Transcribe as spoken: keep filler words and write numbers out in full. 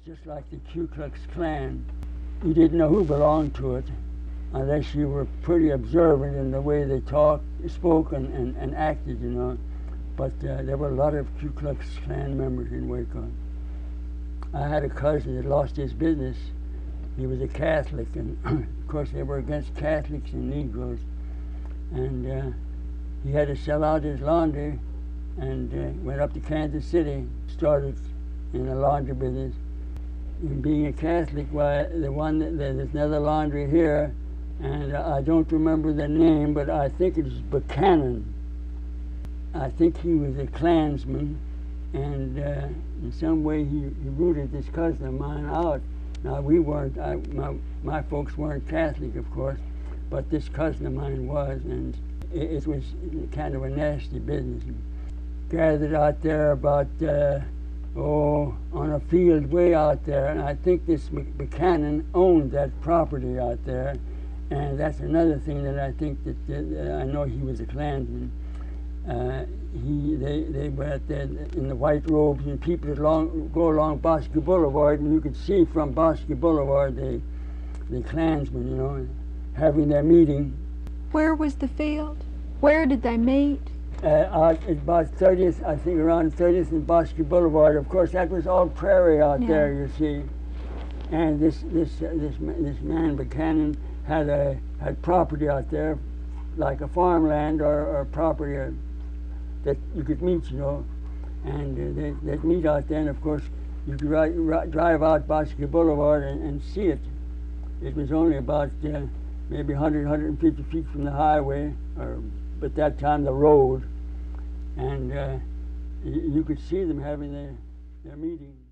just like the Ku Klux Klan. You didn't know who belonged to it unless you were pretty observant in the way they talked, spoke, and, and, and acted, you know. But uh, there were a lot of Ku Klux Klan members in Waco. I had a cousin that lost his business. He was a Catholic, and of course they were against Catholics and Negroes. And uh, he had to sell out his laundry and uh, went up to Kansas City, started in the laundry business. And being a Catholic, why, the one that, there's another laundry here, and I don't remember the name, but I think it's Buchanan. I think he was a Klansman, and uh, in some way he, he rooted this cousin of mine out. Now we weren't, I, my, my folks weren't Catholic, of course, but this cousin of mine was, and it, it was kind of a nasty business. Gathered out there about, uh, oh, on a field way out there, and I think this Buchanan owned that property out there, and that's another thing that I think that, that uh, I know he was a Klansman. Uh, he, they, they were out there in the white robes, and people would long, go along Bosque Boulevard, and you could see from Bosque Boulevard the, the Klansmen, you know, having their meeting. Where was the field? Where did they meet? Uh, out at about thirtieth, I think around thirtieth and Bosque Boulevard. Of course, that was all prairie out Yeah. there, you see. And this this uh, this this man Buchanan had a had property out there, like a farmland or, or property uh, that you could meet, you know. And uh, they, they'd meet out there, and of course, you could ri ri drive out Bosque Boulevard and, and see it. It was only about uh, maybe one hundred, one hundred fifty feet from the highway, or at that time the road. And uh, you, you could see them having their, their meeting.